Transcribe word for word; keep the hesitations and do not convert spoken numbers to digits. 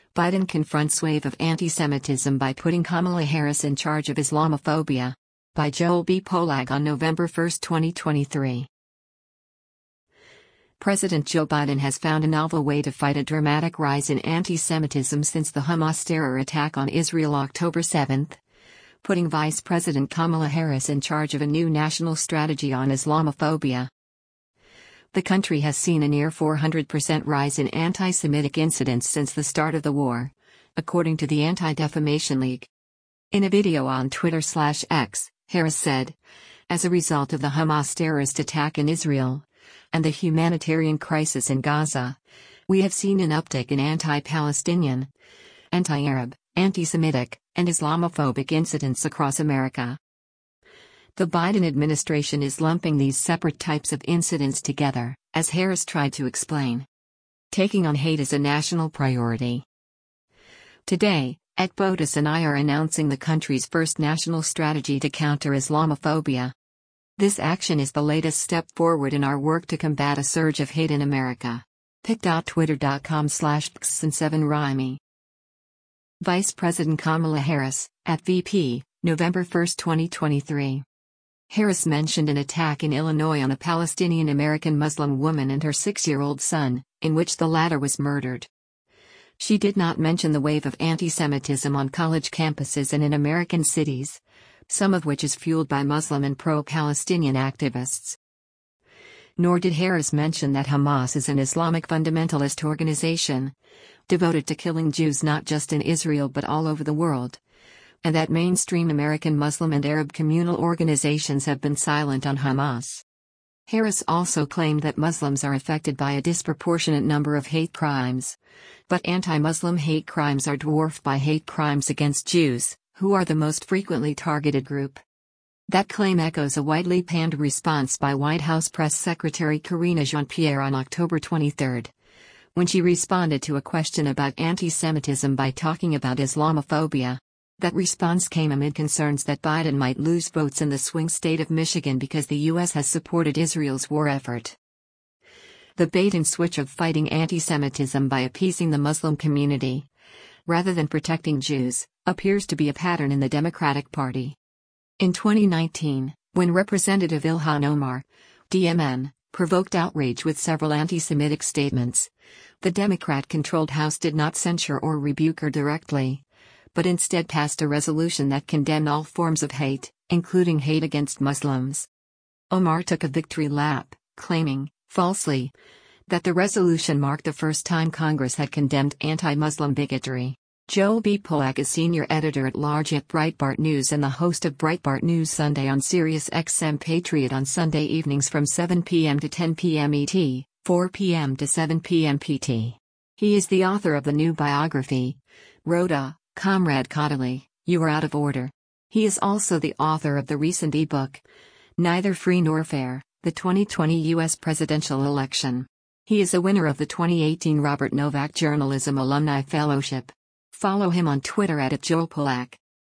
Biden confronts wave of anti-Semitism by putting Kamala Harris in charge of Islamophobia. By Joel B. Pollack on November first, twenty twenty-three. President Joe Biden has found a novel way to fight a dramatic rise in anti-Semitism since the Hamas terror attack on Israel October seventh, putting Vice President Kamala Harris in charge of a new national strategy on Islamophobia. The country has seen a near four hundred percent rise in anti-Semitic incidents since the start of the war, according to the Anti-Defamation League. In a video on Twitter slash X, Harris said, "As a result of the Hamas terrorist attack in Israel and the humanitarian crisis in Gaza, we have seen an uptick in anti-Palestinian, anti-Arab, anti-Semitic, and Islamophobic incidents across America." The Biden administration is lumping these separate types of incidents together, as Harris tried to explain. Taking on hate is a national priority. Today, at POTUS and I are announcing the country's first national strategy to counter Islamophobia. This action is the latest step forward in our work to combat a surge of hate in America. pic dot twitter dot com slash x and seven rimi. Vice President Kamala Harris, at V P, November first, twenty twenty-three. Harris mentioned an attack in Illinois on a Palestinian-American Muslim woman and her six-year-old son, in which the latter was murdered. She did not mention the wave of anti-Semitism on college campuses and in American cities, some of which is fueled by Muslim and pro-Palestinian activists. Nor did Harris mention that Hamas is an Islamic fundamentalist organization, devoted to killing Jews not just in Israel but all over the world, and that mainstream American Muslim and Arab communal organizations have been silent on Hamas. Harris also claimed that Muslims are affected by a disproportionate number of hate crimes, but anti-Muslim hate crimes are dwarfed by hate crimes against Jews, who are the most frequently targeted group. That claim echoes a widely panned response by White House Press Secretary Karine Jean-Pierre on October twenty-third, when she responded to a question about anti-Semitism by talking about Islamophobia. That response came amid concerns that Biden might lose votes in the swing state of Michigan because the U S has supported Israel's war effort. The bait and switch of fighting anti-Semitism by appeasing the Muslim community, rather than protecting Jews, appears to be a pattern in the Democratic Party. In twenty nineteen, when Representative Ilhan Omar, D M N, provoked outrage with several anti-Semitic statements, the Democrat-controlled House did not censure or rebuke her directly, but instead passed a resolution that condemned all forms of hate, including hate against Muslims. Omar took a victory lap, claiming, falsely, that the resolution marked the first time Congress had condemned anti-Muslim bigotry. Joel B. Pollack is senior editor-at-large at Breitbart News and the host of Breitbart News Sunday on Sirius X M Patriot on Sunday evenings from seven p m to ten p m E T, four p m to seven p m P T. He is the author of the new biography, Rhoda, Comrade Caudalie, You Are Out of Order. He is also the author of the recent ebook, Neither Free Nor Fair, the twenty twenty U S Presidential Election. He is a winner of the twenty eighteen Robert Novak Journalism Alumni Fellowship. Follow him on Twitter at Joel Pollack.